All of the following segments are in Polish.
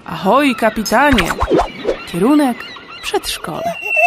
Ahoj, kapitanie! Kierunek przedszkole.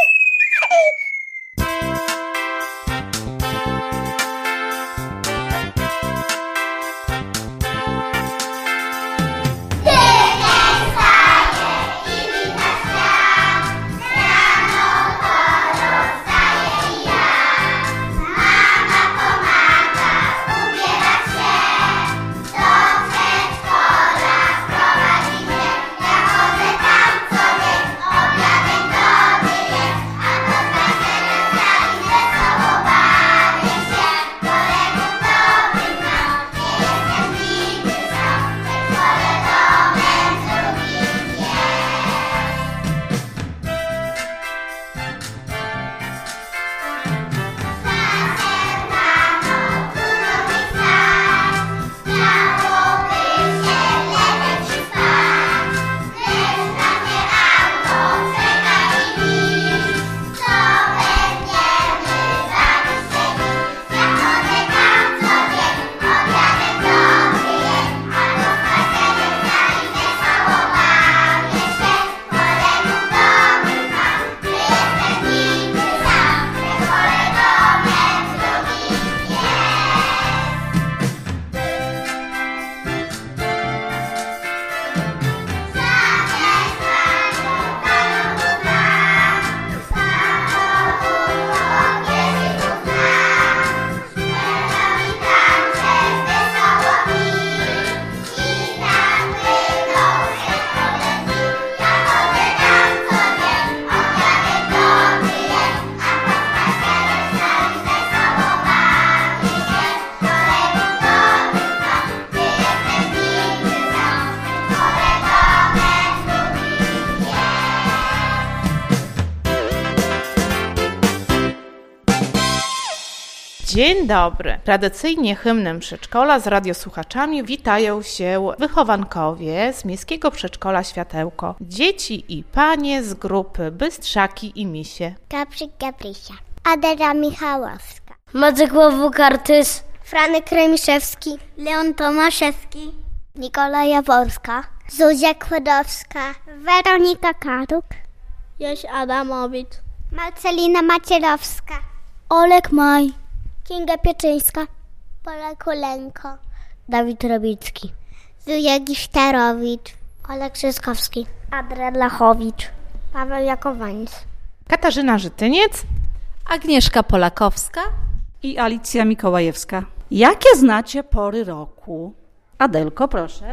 Dzień dobry. Tradycyjnie hymnem przedszkola z radiosłuchaczami witają się wychowankowie z Miejskiego Przedszkola Światełko. Dzieci i panie z grupy Bystrzaki i Misie. Gabryś Gabrysia. Adela Michałowska. Maciek Łowuk-Artys. Franek Remiszewski. Leon Tomaszewski. Nikola Jaworska. Zuzia Kłodowska. Weronika Karuk. Jaś Adamowicz. Marcelina Macierowska. Olek Maj. Kinga Pieczyńska. Pola Kulenko. Dawid Robicki. Zuzia Gisztarowicz. Olek Krzyskowski. Adrian Lachowicz. Paweł Jakowańc. Katarzyna Żytyniec. Agnieszka Polakowska i Alicja Mikołajewska. Jakie znacie pory roku? Adelko, proszę.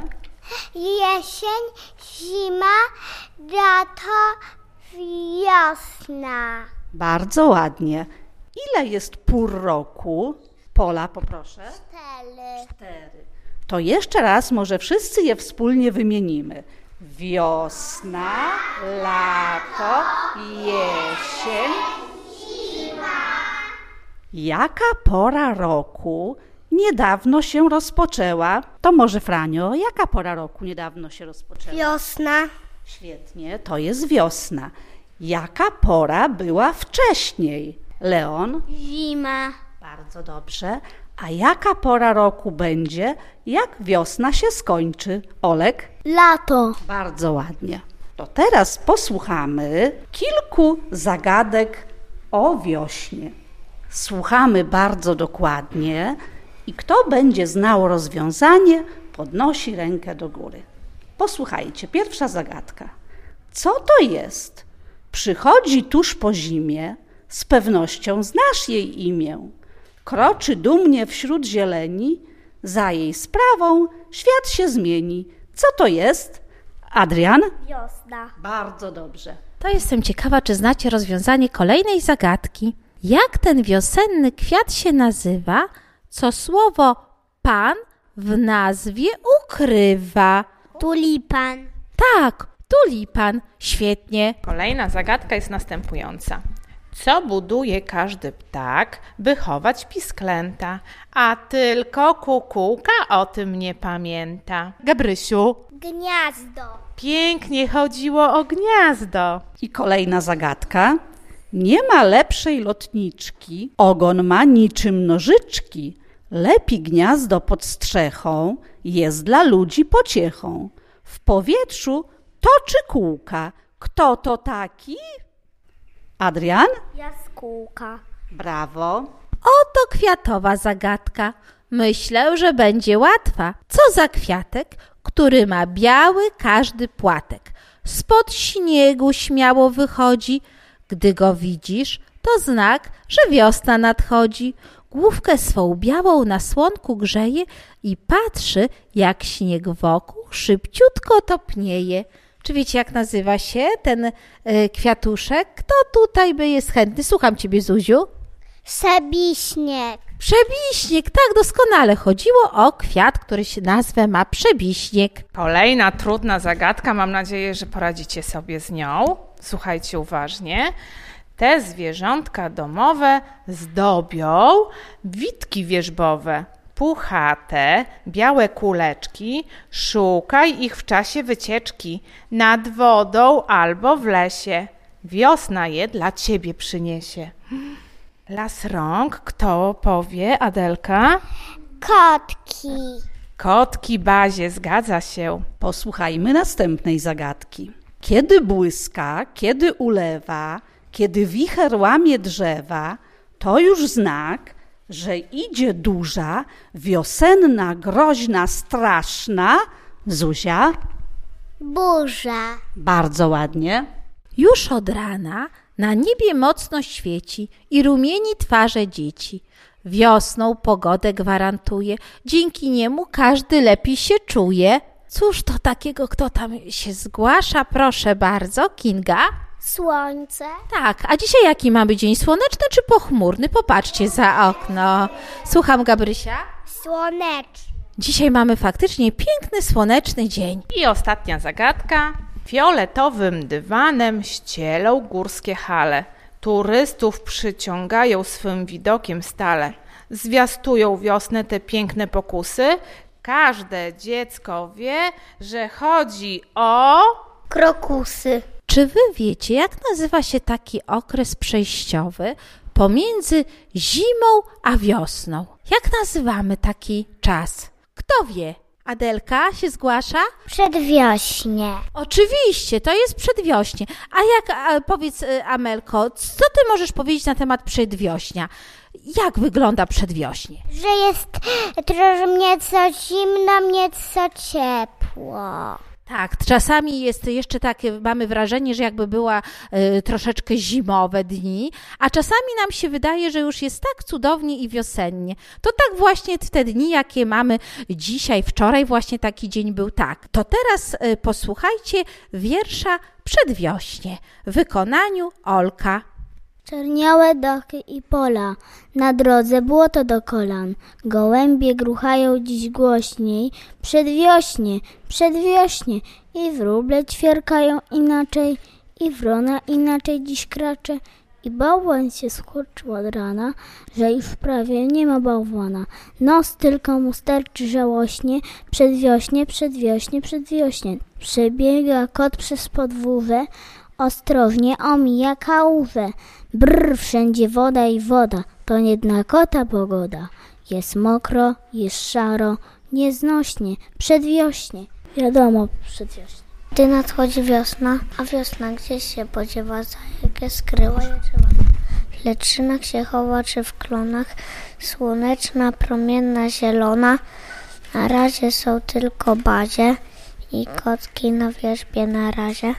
Jesień, zima, lato, wiosna. Bardzo ładnie. Ile jest pór roku? Pola, poproszę. 4. To jeszcze raz może wszyscy je wspólnie wymienimy. Wiosna, lato, jesień, zima. Jaka pora roku niedawno się rozpoczęła? To może Franio, jaka pora roku niedawno się rozpoczęła? Wiosna. Świetnie, to jest wiosna. Jaka pora była wcześniej? Leon? Zima. Bardzo dobrze. A jaka pora roku będzie, jak wiosna się skończy? Olek? Lato. Bardzo ładnie. To teraz posłuchamy kilku zagadek o wiośnie. Słuchamy bardzo dokładnie i kto będzie znał rozwiązanie, podnosi rękę do góry. Posłuchajcie, pierwsza zagadka. Co to jest? Przychodzi tuż po zimie, z pewnością znasz jej imię. Kroczy dumnie wśród zieleni, za jej sprawą świat się zmieni. Co to jest? Adrian? Wiosna. Bardzo dobrze. To jestem ciekawa, czy znacie rozwiązanie kolejnej zagadki. Jak ten wiosenny kwiat się nazywa, co słowo pan w nazwie ukrywa? Tulipan. Tak, tulipan. Świetnie. Kolejna zagadka jest następująca. Co buduje każdy ptak, by chować pisklęta, a tylko kukułka o tym nie pamięta? Gabrysiu, Gniazdo. pięknie chodziło o gniazdo. I kolejna zagadka. Nie ma lepszej lotniczki, ogon ma niczym nożyczki. Lepi gniazdo pod strzechą, jest dla ludzi pociechą. W powietrzu toczy kółka. Kto to taki? Adrian? Jaskółka. Brawo. Oto kwiatowa zagadka. Myślę, że będzie łatwa. Co za kwiatek, który ma biały każdy płatek? Spod śniegu śmiało wychodzi. Gdy go widzisz, to znak, że wiosna nadchodzi. Główkę swą białą na słonku grzeje i patrzy, jak śnieg wokół szybciutko topnieje. Czy wiecie, jak nazywa się ten kwiatuszek? Kto tutaj by jest chętny? Słucham ciebie, Zuziu. Przebiśnieg. Przebiśnieg, tak, doskonale. Chodziło o kwiat, który się nazwę ma przebiśnieg. Kolejna trudna zagadka, mam nadzieję, że poradzicie sobie z nią. Słuchajcie uważnie. Te zwierzątka domowe zdobią witki wierzbowe. Puchate, białe kuleczki, szukaj ich w czasie wycieczki, nad wodą albo w lesie. Wiosna je dla ciebie przyniesie. Las rąk, kto powie, Adelka? Kotki. Kotki Bazie, zgadza się. Posłuchajmy następnej zagadki. Kiedy błyska, kiedy ulewa, kiedy wicher łamie drzewa, to już znak, że idzie duża, wiosenna, groźna, straszna. Zuzia? Burza. Bardzo ładnie. Już od rana na niebie mocno świeci i rumieni twarze dzieci. Wiosną pogodę gwarantuje, dzięki niemu każdy lepiej się czuje. Cóż to takiego, kto tam się zgłasza? Proszę bardzo, Kinga. Słońce. Tak, a dzisiaj jaki mamy dzień? Słoneczny czy pochmurny? Popatrzcie za okno. Słucham, Gabrysia. Słoneczny. Dzisiaj mamy faktycznie piękny, słoneczny dzień. I ostatnia zagadka. Fioletowym dywanem ścielą górskie hale. Turystów przyciągają swym widokiem stale. Zwiastują wiosnę te piękne pokusy. Każde dziecko wie, że chodzi o... Krokusy. Czy wy wiecie, jak nazywa się taki okres przejściowy pomiędzy zimą a wiosną? Jak nazywamy taki czas? Kto wie? Adelka się zgłasza? Przedwiośnie. Oczywiście, to jest przedwiośnie. A powiedz, Amelko, co ty możesz powiedzieć na temat przedwiośnia? Jak wygląda przedwiośnie? Że jest trochę nieco zimno, nieco ciepło. Tak, czasami jest jeszcze takie, mamy wrażenie, że jakby była troszeczkę zimowe dni, a czasami nam się wydaje, że już jest tak cudownie i wiosennie. To tak właśnie te dni, jakie mamy dzisiaj, wczoraj właśnie taki dzień był tak. To teraz posłuchajcie wiersza Przedwiośnie w wykonaniu Olka. Czerniałe dachy i pola, na drodze błoto do kolan. Gołębie gruchają dziś głośniej, przedwiośnie, przedwiośnie. I wróble ćwierkają inaczej, i wrona inaczej dziś kracze. I bałwan się skurczył od rana, że już prawie nie ma bałwana. Nos tylko mu sterczy żałośnie, przedwiośnie, przedwiośnie, przedwiośnie. Przebiega kot przez podwórze, ostrożnie omija kałówę. Brr, wszędzie woda i woda, to nie dla kota pogoda. Jest mokro, jest szaro, nieznośnie, przedwiośnie. Wiadomo, przedwiośnie. Gdy nadchodzi wiosna, a wiosna gdzieś się podziewa, za jakie skryła je trzeba. W leczynach się chowa czy w klonach, słoneczna, promienna, zielona. Na razie są tylko bazie i kotki na wierzbie na razie.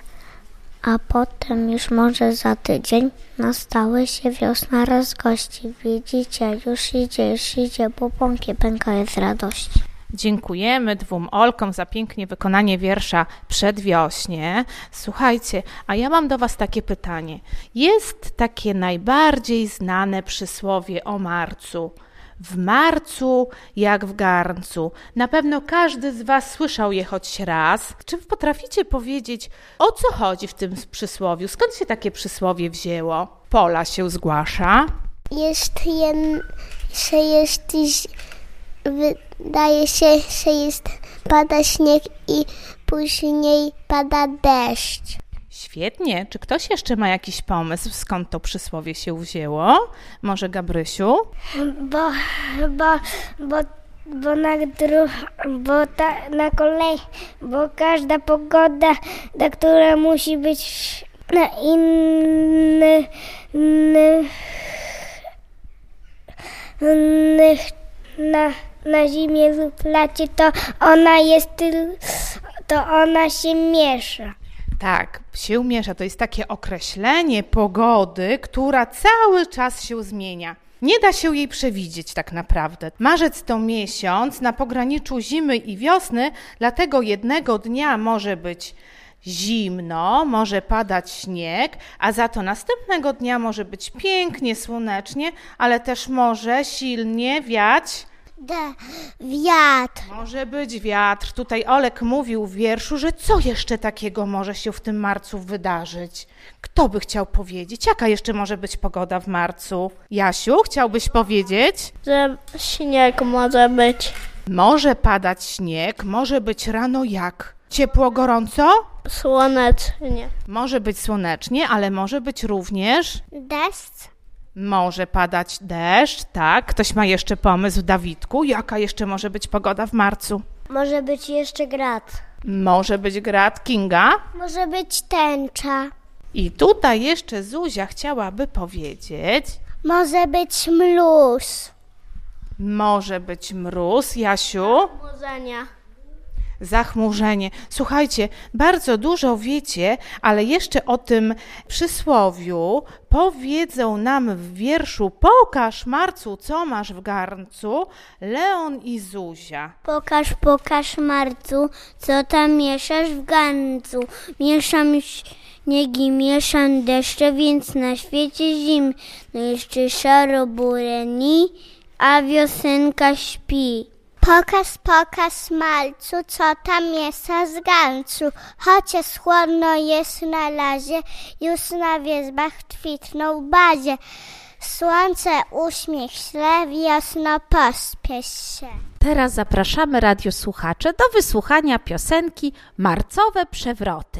A potem już może za tydzień na stałe się wiosna rozgości. Widzicie, już idzie, bo bąki pękają z radości. Dziękujemy dwóm Olkom za pięknie wykonanie wiersza Przedwiośnie. Słuchajcie, a ja mam do was takie pytanie. Jest takie najbardziej znane przysłowie o marcu. W marcu jak w garncu. Na pewno każdy z was słyszał je choć raz. Czy potraficie powiedzieć, o co chodzi w tym przysłowiu? Skąd się takie przysłowie wzięło? Pola się zgłasza. Wydaje się, że pada śnieg i później pada deszcz. Świetnie. Czy ktoś jeszcze ma jakiś pomysł, skąd to przysłowie się wzięło? Może Gabrysiu? Bo bo każda pogoda, która musi być na na zimie lub lacie, to ona się miesza. Tak, się miesza. To jest takie określenie pogody, która cały czas się zmienia. Nie da się jej przewidzieć tak naprawdę. Marzec to miesiąc na pograniczu zimy i wiosny, dlatego jednego dnia może być zimno, może padać śnieg, a za to następnego dnia może być pięknie, słonecznie, ale też może silnie wiać. Wiatr. Może być wiatr. Tutaj Olek mówił w wierszu, że co jeszcze takiego może się w tym marcu wydarzyć? Kto by chciał powiedzieć? Jaka jeszcze może być pogoda w marcu? Jasiu, chciałbyś powiedzieć? Że śnieg może być. Może padać śnieg, może być rano jak? Ciepło, gorąco? Słonecznie. Może być słonecznie, ale może być również... Deszcz. Może padać deszcz, tak. Ktoś ma jeszcze pomysł, Dawidku? Jaka jeszcze może być pogoda w marcu? Może być jeszcze grad. Może być grad, Kinga? Może być tęcza. I tutaj jeszcze Zuzia chciałaby powiedzieć... Może być mróz. Może być mróz, Jasiu? Zachmurzenie. Słuchajcie, bardzo dużo wiecie, ale jeszcze o tym przysłowiu powiedzą nam w wierszu Pokaż, Marcu, co masz w garncu, Leon i Zuzia. Pokaż, Marcu, co tam mieszasz w garncu. Mieszam śniegi, mieszam deszcze, więc na świecie zimno jeszcze szaro-bureni, a wiosenka śpi. Pokaż, Marcu, co tam miesza z garncu. Chociaż chłodno jest na razie, już na wierzbach kwitną bazie. Słońce uśmiech śle, wiosno pospiesz się. Teraz zapraszamy radiosłuchacze do wysłuchania piosenki Marcowe przewroty.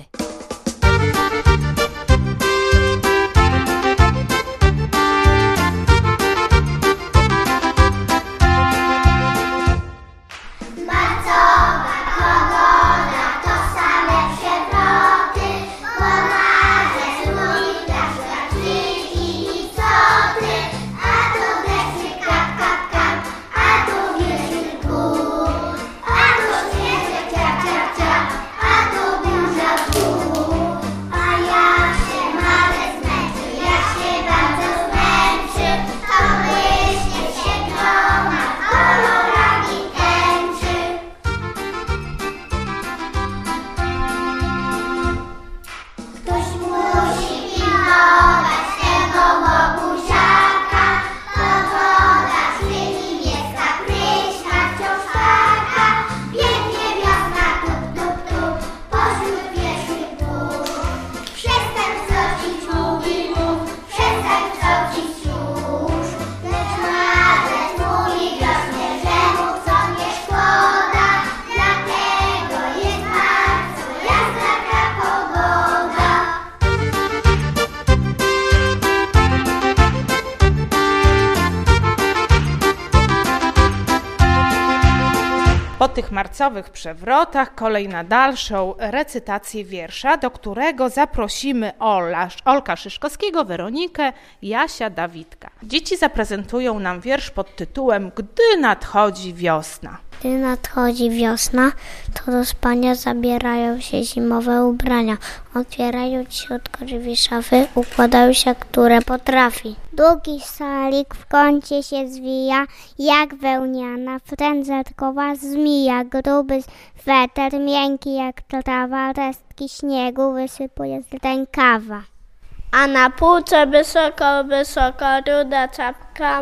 Po tych marcowych przewrotach kolej na dalszą recytację wiersza, do którego zaprosimy Olka Szyszkowskiego, Weronikę, Jasia, Dawidka. Dzieci zaprezentują nam wiersz pod tytułem Gdy nadchodzi wiosna. Gdy nadchodzi wiosna, to do spania zabierają się zimowe ubrania. Otwierają cichutko drzwi szafy, układają się, które potrafi. Długi szalik w kącie się zwija, jak wełniana, frędzetkowa zmija. Gruby sweter, miękki jak trawa, resztki śniegu wysypuje z rękawa. A na półce wysoko, ruda czapka,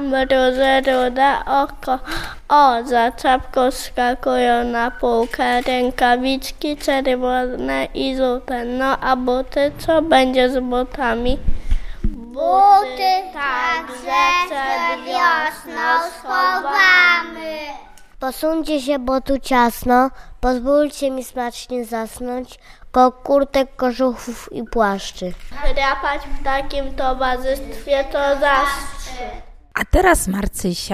rude oko. O, za czapką skakują na półkę rękawiczki czerwone i żółte. No a buty, co będzie z butami? Buty także przed wiosną schowamy. Posuńcie się, bo tu ciasno, pozwólcie mi smacznie zasnąć, koło kurtek, kożuchów i płaszczy. Chrapać w takim towarzystwie to zaszczyt. A teraz Marcysia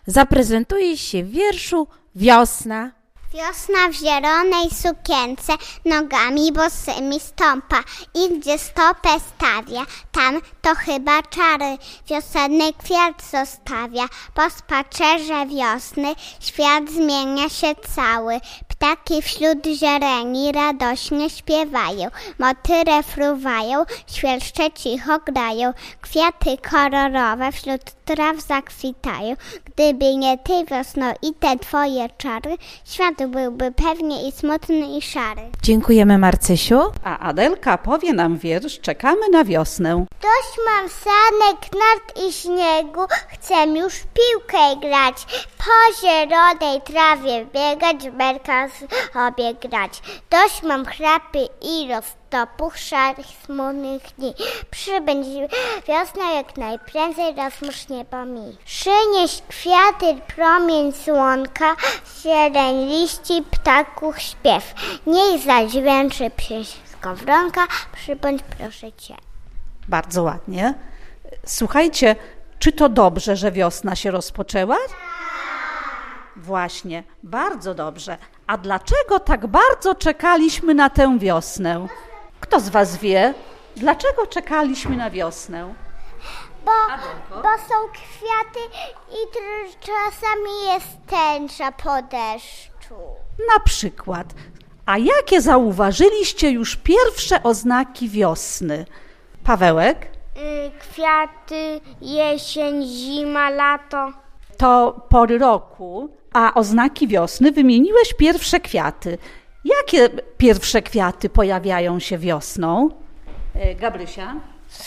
zaprezentuje się w wierszu Wiosna. Wiosna w zielonej sukience nogami bosymi stąpa i gdzie stopę stawia, tam to chyba czary wiosenny kwiat zostawia. Po spacerze wiosny świat zmienia się cały, ptaki wśród zieleni radośnie śpiewają, motyle fruwają, świerszcze cicho grają, kwiaty kolorowe wśród traw zakwitają. Gdyby nie ty, wiosno, i te twoje czary, świat byłby pewnie i smutny i szary. Dziękujemy, Marcysiu. A Adelka powie nam wiersz Czekamy na wiosnę. Dość mam sanek, nart i śniegu, chcę już w piłkę grać, po zielonej trawie biegać, w berka sobie grać. Dość mam chrapy i roztopów, szarych, smutnych dni. Przybędź wiosna jak najprędzej, rozmusz niebo mi. Przynieś kwiaty, promień słonka, zieleń liści, ptaków śpiew. Niech zadźwięczy pieśń skowronka, przybądź proszę cię. Bardzo ładnie. Słuchajcie, czy to dobrze, że wiosna się rozpoczęła? Właśnie, bardzo dobrze. A dlaczego tak bardzo czekaliśmy na tę wiosnę? Kto z was wie, dlaczego czekaliśmy na wiosnę? Bo są kwiaty i czasami jest tęcza po deszczu. Na przykład. A jakie zauważyliście już pierwsze oznaki wiosny? Pawełek? Kwiaty, jesień, zima, lato. To pory roku, a oznaki wiosny wymieniłeś pierwsze kwiaty. Jakie pierwsze kwiaty pojawiają się wiosną? Gabrysia?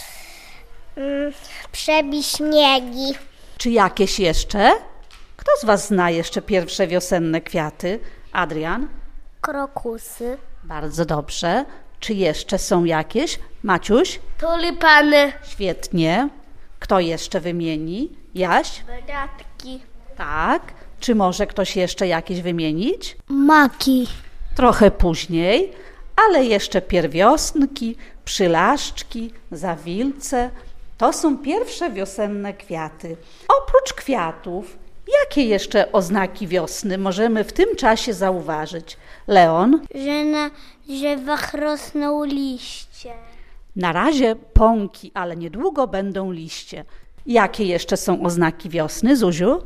Przebiśniegi. Czy jakieś jeszcze? Kto z was zna jeszcze pierwsze wiosenne kwiaty? Adrian? Krokusy. Bardzo dobrze. Czy jeszcze są jakieś? Maciuś? Tulipany. Świetnie. Kto jeszcze wymieni? Jaś? Bratki. Tak. Czy może ktoś jeszcze jakieś wymienić? Maki. Trochę później, ale jeszcze pierwiosnki, przylaszczki, zawilce. To są pierwsze wiosenne kwiaty. Oprócz kwiatów, jakie jeszcze oznaki wiosny możemy w tym czasie zauważyć? Leon? Że na drzewach rosną liście. Na razie pąki, ale niedługo będą liście. Jakie jeszcze są oznaki wiosny, Zuziu?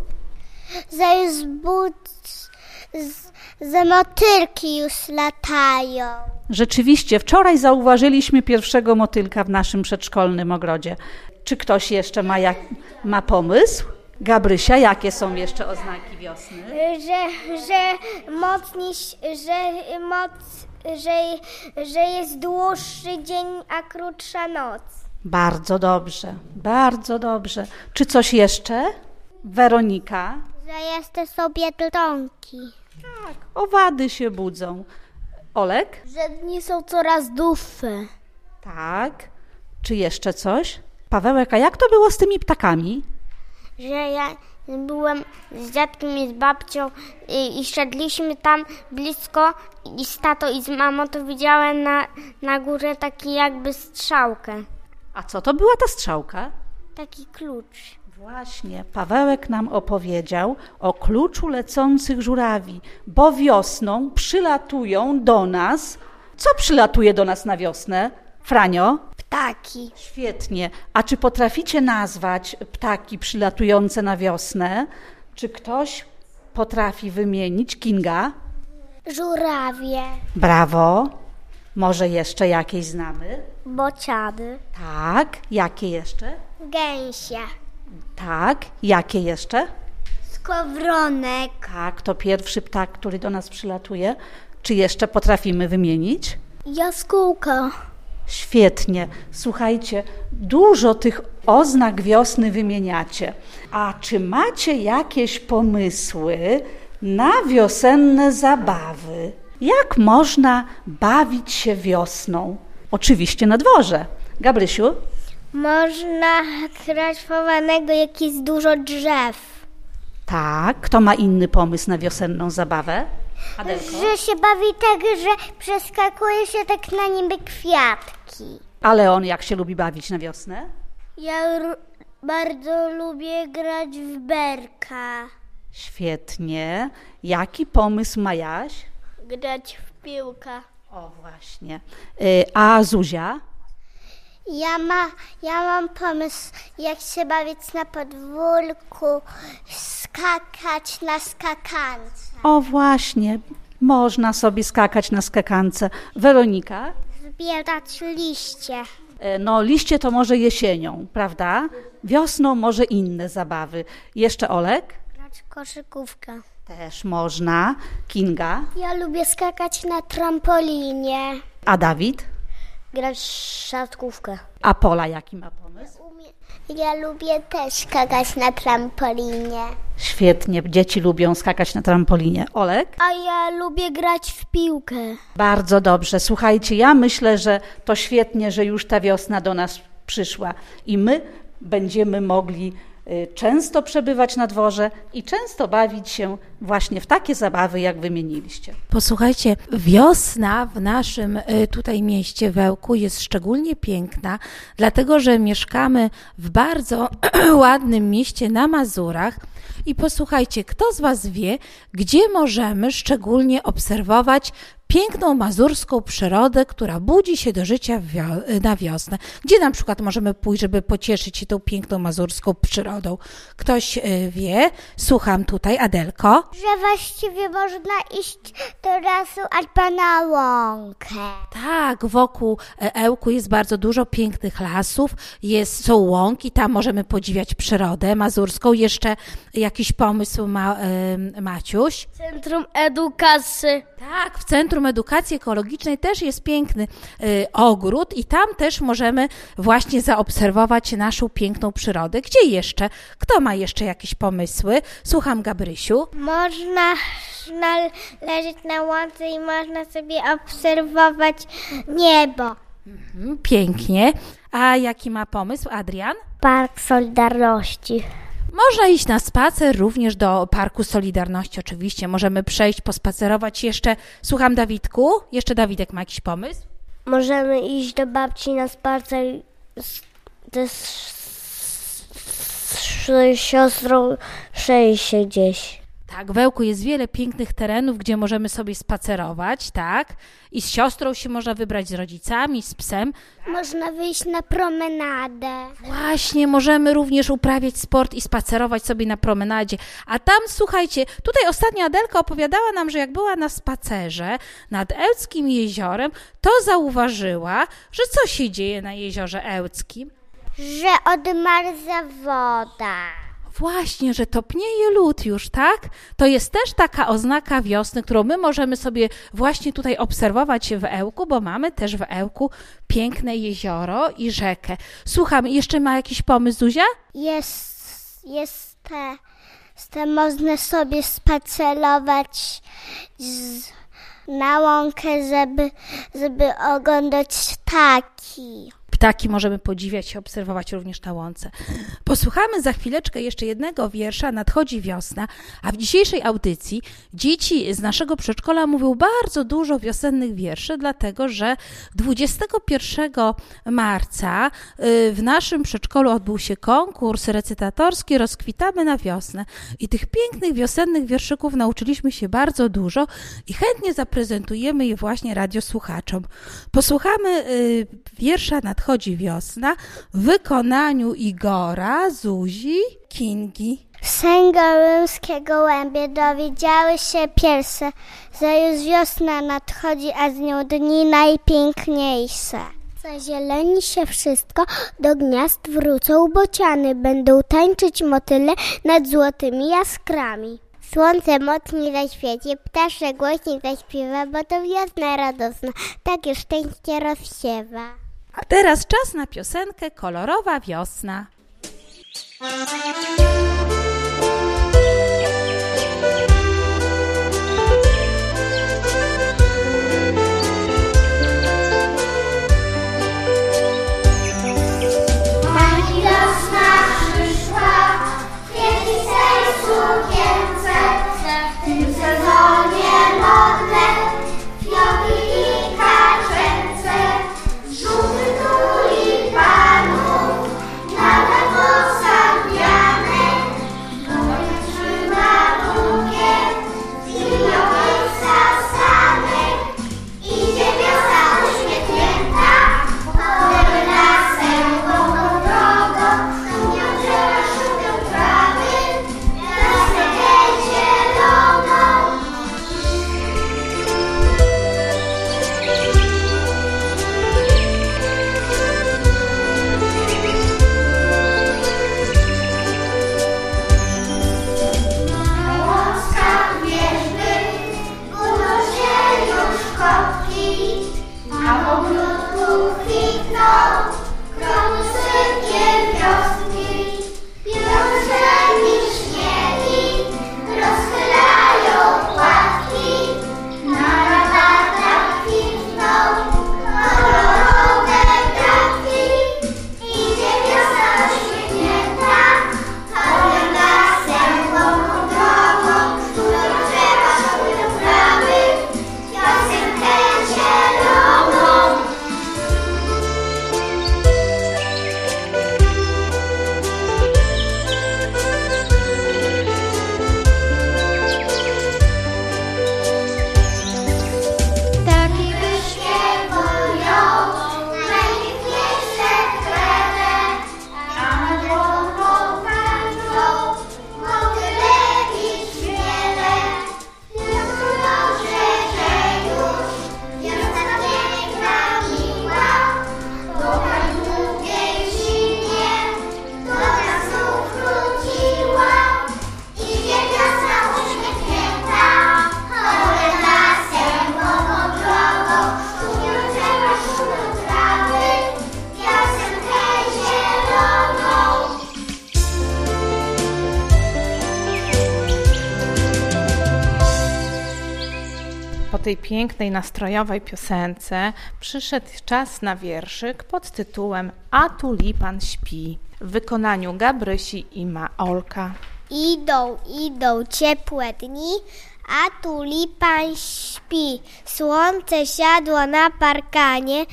Że motylki już latają. Rzeczywiście, wczoraj zauważyliśmy pierwszego motylka w naszym przedszkolnym ogrodzie. Czy ktoś jeszcze ma pomysł? Gabrysia, jakie są jeszcze oznaki wiosny? Że jest dłuższy dzień, a krótsza noc. Bardzo dobrze, bardzo dobrze. Czy coś jeszcze? Weronika? Że jest sobie trąki. Tak, owady się budzą. Olek? Że dni są coraz dłuższe. Tak. Czy jeszcze coś? Pawełek, a jak to było z tymi ptakami? Że ja byłem z dziadkiem i z babcią i szedliśmy tam blisko i z tatą i z mamą, to widziałem na górze taki jakby strzałkę. A co to była ta strzałka? Taki klucz. Właśnie, Pawełek nam opowiedział o kluczu lecących żurawi, bo wiosną przylatują do nas. Co przylatuje do nas na wiosnę? Franio? Ptaki. Świetnie. A czy potraficie nazwać ptaki przylatujące na wiosnę? Czy ktoś potrafi wymienić? Kinga? Żurawie. Brawo. Może jeszcze jakieś znamy? Bociany. Tak. Jakie jeszcze? Gęsie. Tak. Jakie jeszcze? Skowronek. Tak, to pierwszy ptak, który do nas przylatuje. Czy jeszcze potrafimy wymienić? Jaskółka. Świetnie. Słuchajcie, dużo tych oznak wiosny wymieniacie. A czy macie jakieś pomysły na wiosenne zabawy? Jak można bawić się wiosną? Oczywiście na dworze. Gabrysiu? Można grać chowanego, jak jest dużo drzew. Tak. Kto ma inny pomysł na wiosenną zabawę? Adelko? Że się bawi tak, że przeskakuje się tak na niby kwiatki. A Leon jak się lubi bawić na wiosnę? Ja bardzo lubię grać w berka. Świetnie. Jaki pomysł ma Jaś? Grać w piłkę. O, właśnie. A Zuzia? Ja mam pomysł, jak się bawić na podwórku, skakać na skakance. O, właśnie. Można sobie skakać na skakance. Weronika? Zbierać liście. No, liście to może jesienią, prawda? Wiosną może inne zabawy. Jeszcze Olek? Grać koszykówkę. Też można. Kinga? Ja lubię skakać na trampolinie. A Dawid? Grać siatkówkę. A Pola jaki ma pomysł? Ja lubię też skakać na trampolinie. Świetnie, dzieci lubią skakać na trampolinie. Olek? A ja lubię grać w piłkę. Bardzo dobrze. Słuchajcie, ja myślę, że to świetnie, że już ta wiosna do nas przyszła i my będziemy mogli często przebywać na dworze i często bawić się właśnie w takie zabawy, jak wymieniliście. Posłuchajcie, wiosna w naszym tutaj mieście Wełku jest szczególnie piękna, dlatego że mieszkamy w bardzo ładnym mieście na Mazurach. I posłuchajcie, kto z Was wie, gdzie możemy szczególnie obserwować piękną mazurską przyrodę, która budzi się do życia na wiosnę? Gdzie na przykład możemy pójść, żeby pocieszyć się tą piękną mazurską przyrodą? Ktoś wie? Słucham tutaj. Adelko? Że właściwie można iść do lasu albo na łąkę. Tak, wokół Ełku jest bardzo dużo pięknych lasów, są łąki, tam możemy podziwiać przyrodę mazurską. Jeszcze jakiś pomysł ma Maciuś? Centrum Edukacji. Tak, w Centrum Edukacji Ekologicznej też jest piękny ogród i tam też możemy właśnie zaobserwować naszą piękną przyrodę. Gdzie jeszcze? Kto ma jeszcze jakieś pomysły? Słucham, Gabrysiu. Można leżeć na łące i można sobie obserwować niebo. Pięknie. A jaki ma pomysł Adrian? Park Solidarności. Można iść na spacer również do Parku Solidarności, oczywiście. Możemy przejść, pospacerować jeszcze. Słucham, Dawidku. Jeszcze Dawidek ma jakiś pomysł? Możemy iść do babci na spacer z siostrą przejść się gdzieś. Tak, w Ełku jest wiele pięknych terenów, gdzie możemy sobie spacerować, tak? I z siostrą się można wybrać, z rodzicami, z psem. Można wyjść na promenadę. Właśnie, możemy również uprawiać sport i spacerować sobie na promenadzie. A tam, słuchajcie, tutaj ostatnio Adelka opowiadała nam, że jak była na spacerze nad Ełckim jeziorem, to zauważyła, że co się dzieje na jeziorze Ełckim? Że odmarza woda. Właśnie, że topnieje lód już, tak? To jest też taka oznaka wiosny, którą my możemy sobie właśnie tutaj obserwować w Ełku, bo mamy też w Ełku piękne jezioro i rzekę. Słucham, jeszcze ma jakiś pomysł, Zuzia? Można sobie spacerować na łąkę, żeby oglądać ptaki. Ptaki możemy podziwiać i obserwować również na łące. Posłuchamy za chwileczkę jeszcze jednego wiersza, Nadchodzi wiosna, a w dzisiejszej audycji dzieci z naszego przedszkola mówią bardzo dużo wiosennych wierszy, dlatego że 21 marca w naszym przedszkolu odbył się konkurs recytatorski Rozkwitamy na wiosnę i tych pięknych wiosennych wierszyków nauczyliśmy się bardzo dużo i chętnie zaprezentujemy je właśnie radiosłuchaczom. Posłuchamy wiersza Nadchodzi wiosna w wykonaniu Igora, Zuzi, Kingi. Sęgorymskie gołębie dowiedziały się pierwsze, że już wiosna nadchodzi, a z nią dni najpiękniejsze. Zazieleni się wszystko, do gniazd wrócą bociany, będą tańczyć motyle nad złotymi jaskrami. Słońce mocniej zaświeci, ptaszek głośniej zaśpiewa, bo to wiosna radosna, tak już szczęście rozsiewa. A teraz czas na piosenkę Kolorowa wiosna. Pani wiosna przyszła, kwieci swej sukience, w tym sezonie modne, fioki i kaczęce, żółty tulipanów, nawet osadnianek, powietrzyma tej pięknej, nastrojowej piosence przyszedł czas na wierszyk pod tytułem A tulipan śpi w wykonaniu Gabrysi i Olka. Idą ciepłe dni, a tulipan śpi. Słońce siadło na parkanie.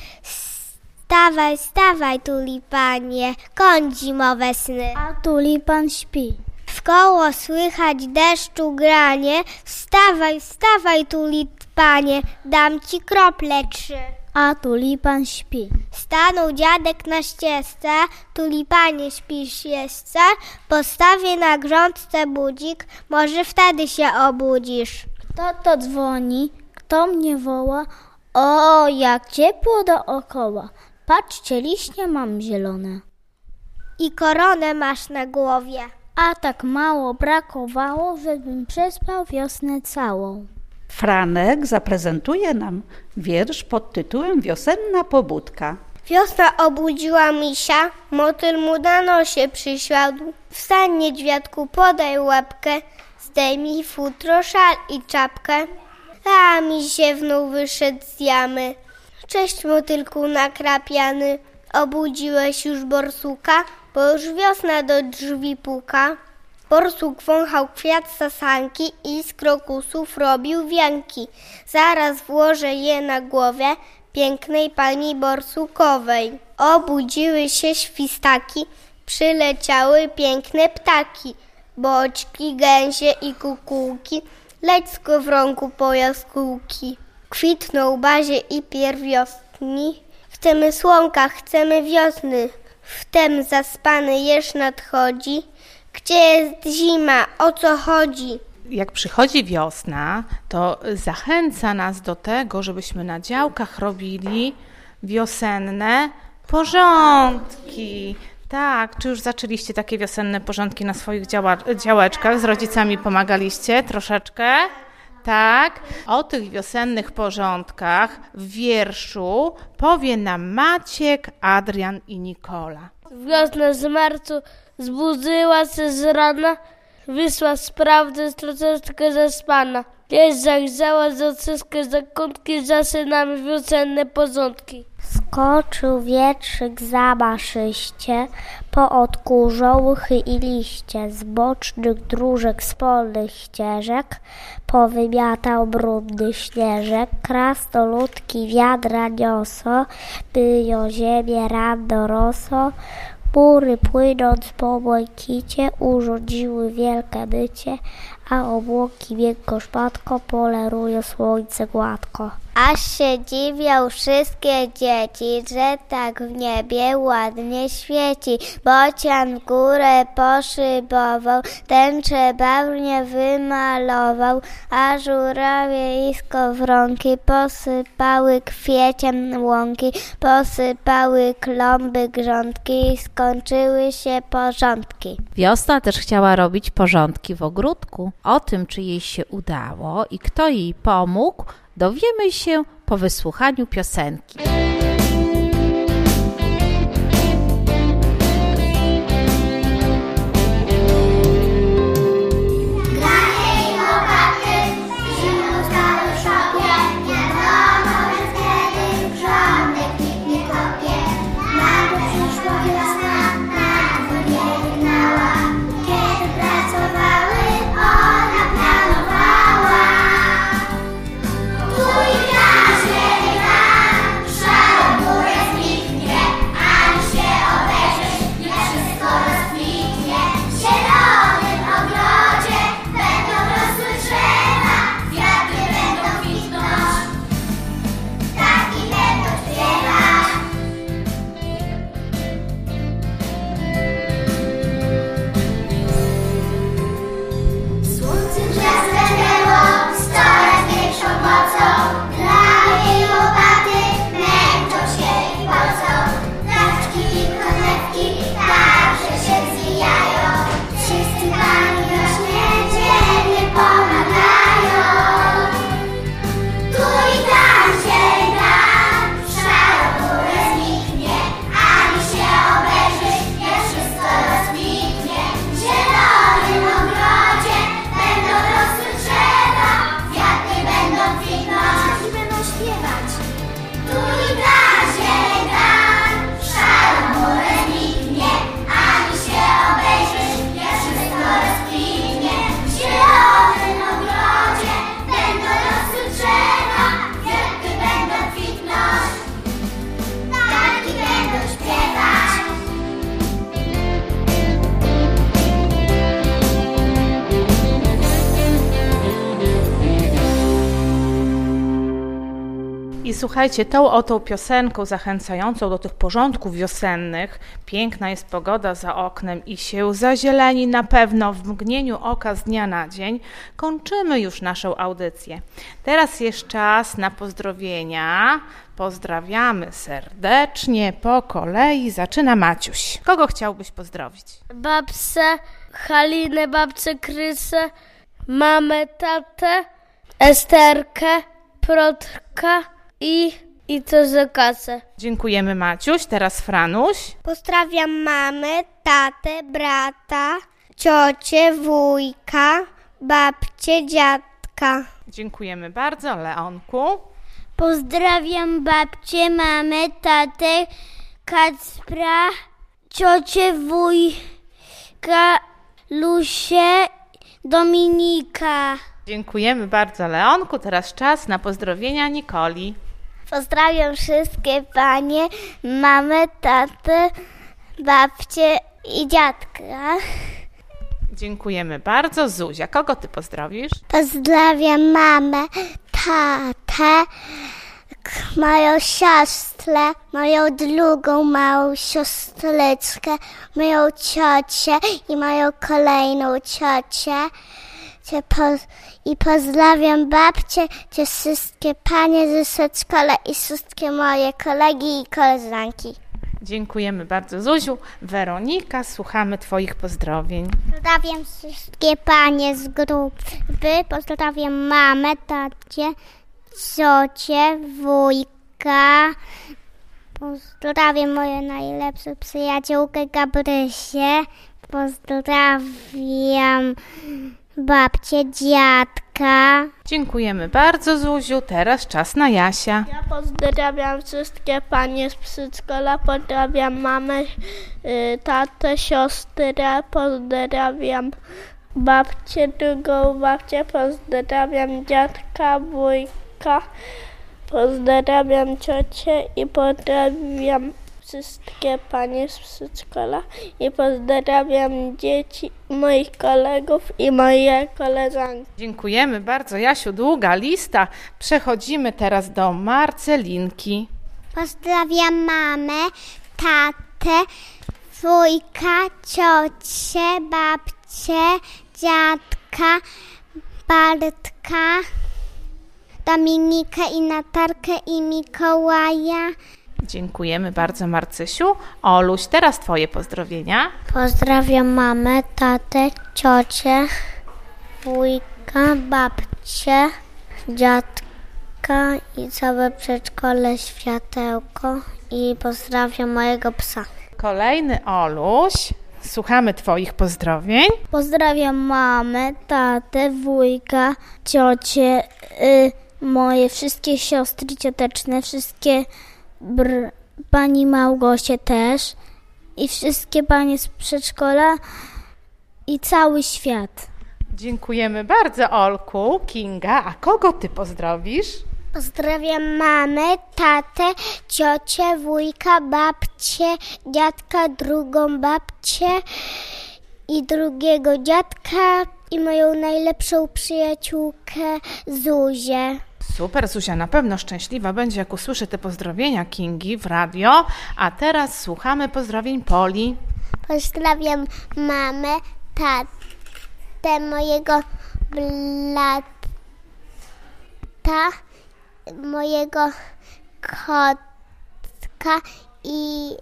Wstawaj, tulipanie, koń zimowe sny. A tulipan śpi. Wkoło słychać deszczu granie. Wstawaj, tulipanie, dam ci krople 3. A tulipan śpi. Stanął dziadek na ścieżce, tulipanie śpisz jeszcze? Postawię na grządce budzik, może wtedy się obudzisz. Kto to dzwoni? Kto mnie woła? O, jak ciepło dookoła. Patrzcie, liście mam zielone. I koronę masz na głowie. A tak mało brakowało, żebym przespał wiosnę całą. Franek zaprezentuje nam wiersz pod tytułem Wiosenna pobudka. Wiosna obudziła misia, motyl mu na nosie przysiadł. Wstań, niedźwiadku, podaj łapkę, zdejmij futro, szal i czapkę. A misie wnuk wyszedł z jamy. Cześć, motylku nakrapiany, obudziłeś już borsuka, bo już wiosna do drzwi puka. Borsuk wąchał kwiat sasanki i z krokusów robił wianki. Zaraz włożę je na głowie pięknej pani borsukowej. Obudziły się świstaki, przyleciały piękne ptaki. Boćki, gęsie i kukułki, leć z kowronku po jaskółki. Kwitną bazie i pierwiostni, chcemy słonka, chcemy wiosny. Wtem zaspany jeż nadchodzi, gdzie jest zima, o co chodzi? Jak przychodzi wiosna, to zachęca nas do tego, żebyśmy na działkach robili wiosenne porządki. Tak, czy już zaczęliście takie wiosenne porządki na swoich działeczkach? Z rodzicami pomagaliście troszeczkę? Tak, o tych wiosennych porządkach w wierszu powie nam Maciek, Adrian i Nikola. Wiosna z marcu zbudziła się z rana, wyszła z prawdy troszeczkę zaspana. Jest zagrzała za wszystkie zakątki, zaczynamy wiosenne porządki. Skoczył wietrzyk zabaszyście, poodkurzały i liście, z bocznych dróżek, z polnych ścieżek, powymiatał brudny śnieżek, krasnoludki wiadra niosą, by o ziemię rano rosą. Chmury płynąc po błękicie urządziły wielkie mycie, a obłoki miękko szmatko polerują słońce gładko. Aż się dziwią wszystkie dzieci, że tak w niebie ładnie świeci. Bocian w górę poszybował, tęczę barwnie wymalował, a żurawie i skowronki posypały kwieciem łąki, posypały klomby grządki i skończyły się porządki. Wiosna też chciała robić porządki w ogródku. O tym, czy jej się udało i kto jej pomógł, dowiemy się po wysłuchaniu piosenki. Szaro słuchajcie, tą oto piosenką zachęcającą do tych porządków wiosennych, piękna jest pogoda za oknem i się zazieleni na pewno w mgnieniu oka z dnia na dzień, kończymy już naszą audycję. Teraz jest czas na pozdrowienia. Pozdrawiamy serdecznie, po kolei. Zaczyna Maciuś. Kogo chciałbyś pozdrowić? Babce Halinę, babce Krysę, mamę, tatę, Esterkę, Protrka i Tezekasę. Dziękujemy, Maciuś. Teraz Franuś. Pozdrawiam mamę, tatę, brata, ciocię, wujka, babcię, dziadka. Dziękujemy bardzo. Leonku. Pozdrawiam babcię, mamę, tatę, Kacpra, ciocię, wujka, Lusię, Dominika. Dziękujemy bardzo, Leonku. Teraz czas na pozdrowienia Nikoli. Pozdrawiam wszystkie panie, mamę, tatę, babcię i dziadka. Dziękujemy bardzo. Zuzia, kogo ty pozdrowisz? Pozdrawiam mamę, tatę, moją siostrę, moją drugą małą siostryczkę, moją ciocię i moją kolejną ciocię. I pozdrawiam babcię, wszystkie panie ze przedszkola i wszystkie moje kolegi i koleżanki. Dziękujemy bardzo, Zuziu. Weronika, słuchamy twoich pozdrowień. Pozdrawiam wszystkie panie z grupy, pozdrawiam mamę, tacie, ciocię, wujka. Pozdrawiam moją najlepszą przyjaciółkę Gabrysię. Pozdrawiam babcię, dziadka. Dziękujemy bardzo, Zuziu. Teraz czas na Jasia. Ja pozdrawiam wszystkie panie z przedszkola, pozdrawiam mamę, tatę, siostrę, pozdrawiam babcię, drugą babcię, pozdrawiam dziadka, wujka, pozdrawiam ciocię i pozdrawiam wszystkie panie z przedszkola i pozdrawiam dzieci, moich kolegów i moje koleżanki. Dziękujemy bardzo, Jasiu. Długa lista. Przechodzimy teraz do Marcelinki. Pozdrawiam mamę, tatę, wujka, ciocię, babcię, dziadka, Bartka, Dominikę i Natalkę i Mikołaja. Dziękujemy bardzo, Marcysiu. Oluś, teraz twoje pozdrowienia. Pozdrawiam mamę, tatę, ciocię, wujka, babcię, dziadka i całe przedszkole Światełko i pozdrawiam mojego psa. Kolejny Oluś. Słuchamy twoich pozdrowień. Pozdrawiam mamę, tatę, wujka, ciocię, moje wszystkie siostry cioteczne, wszystkie pani Małgosie też i wszystkie panie z przedszkola i cały świat. Dziękujemy bardzo, Olku. Kinga, a kogo ty pozdrowisz? Pozdrawiam mamę, tatę, ciocię, wujka, babcię, dziadka, drugą babcię i drugiego dziadka i moją najlepszą przyjaciółkę Zuzię. Super, Zuzia na pewno szczęśliwa będzie, jak usłyszy te pozdrowienia Kingi w radio. A teraz słuchamy pozdrowień Poli. Pozdrawiam mamę, tatę, mojego brata, mojego kotka i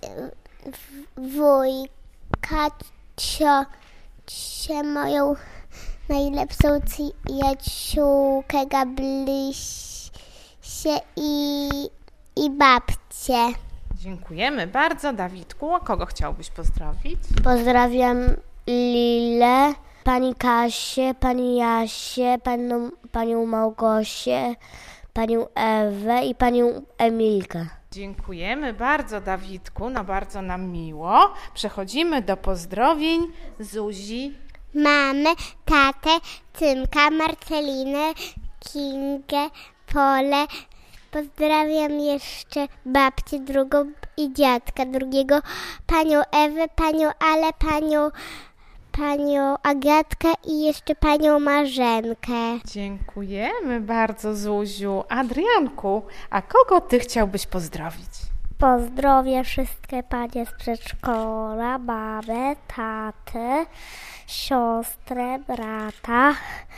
wujka, ciocię, moją najlepszą przyjaciółkę Gabrysię i babcię. Dziękujemy bardzo. Dawidku, a kogo chciałbyś pozdrowić? Pozdrawiam Lilę, pani Kasię, pani Jasię, panią Małgosię, panią Ewę i panią Emilkę. Dziękujemy bardzo, Dawidku, no bardzo nam miło. Przechodzimy do pozdrowień Zuzi. Mamę, tatę, Tymka, Marcelinę, Kingę, Polę. Pozdrawiam jeszcze babcię drugą i dziadka drugiego, panią Ewę, panią Ale, panią Agatkę i jeszcze panią Marzenkę. Dziękujemy bardzo, Zuziu. Adrianku, a kogo ty chciałbyś pozdrowić? Pozdrowię wszystkie panie z przedszkola, mamę, tatę, siostrę, brata,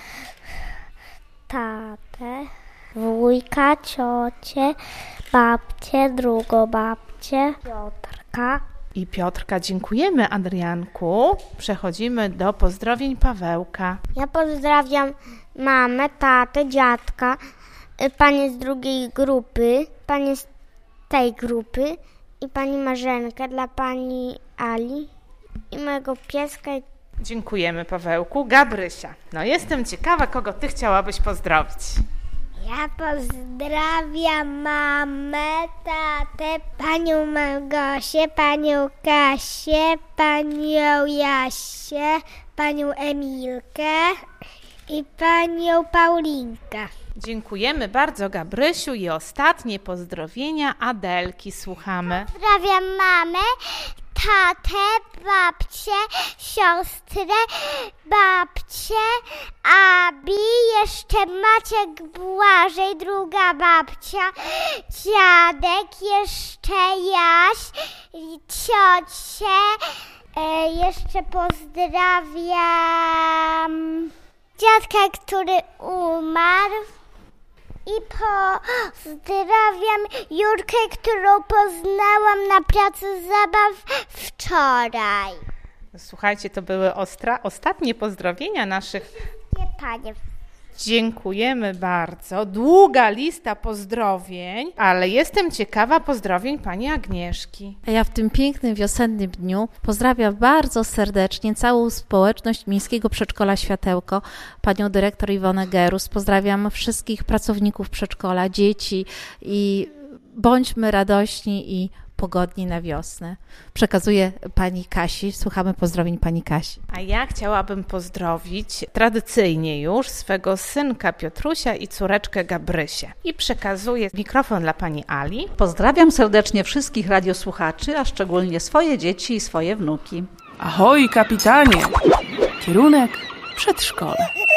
tatę, wujka, ciocię, babcię, drugą babcię, Piotrka. I Piotrka, dziękujemy, Adrianku. Przechodzimy do pozdrowień Pawełka. Ja pozdrawiam mamę, tatę, dziadka, panie z drugiej grupy, panie z tej grupy i pani Marzenkę dla pani Ali i mojego pieska. Dziękujemy, Pawełku. Gabrysia, no jestem ciekawa, kogo ty chciałabyś pozdrowić. Ja pozdrawiam mamę, tatę, panią Małgosię, panią Kasię, panią Jasię, panią Emilkę i panią Paulinkę. Dziękujemy bardzo, Gabrysiu. I ostatnie pozdrowienia Adelki słuchamy. Pozdrawiam mamę, tatę, babcię, siostrę, babcię, Abi, jeszcze Maciek, Błażej, druga babcia, dziadek, jeszcze Jaś, ciocię, jeszcze pozdrawiam dziadka, który umarł. I pozdrawiam Jurkę, którą poznałam na placu zabaw wczoraj. Słuchajcie, to były ostatnie pozdrowienia naszych. Panie. Dziękujemy bardzo. Długa lista pozdrowień, ale jestem ciekawa pozdrowień pani Agnieszki. A ja w tym pięknym wiosennym dniu pozdrawiam bardzo serdecznie całą społeczność Miejskiego Przedszkola Światełko, panią dyrektor Iwonę Gerus. Pozdrawiam wszystkich pracowników przedszkola, dzieci i bądźmy radośni i pogodni na wiosnę. Przekazuję pani Kasi. Słuchamy pozdrowień pani Kasi. A ja chciałabym pozdrowić tradycyjnie już swego synka Piotrusia i córeczkę Gabrysię. I przekazuję mikrofon dla pani Ali. Pozdrawiam serdecznie wszystkich radiosłuchaczy, a szczególnie swoje dzieci i swoje wnuki. Ahoj, kapitanie! Kierunek przedszkole.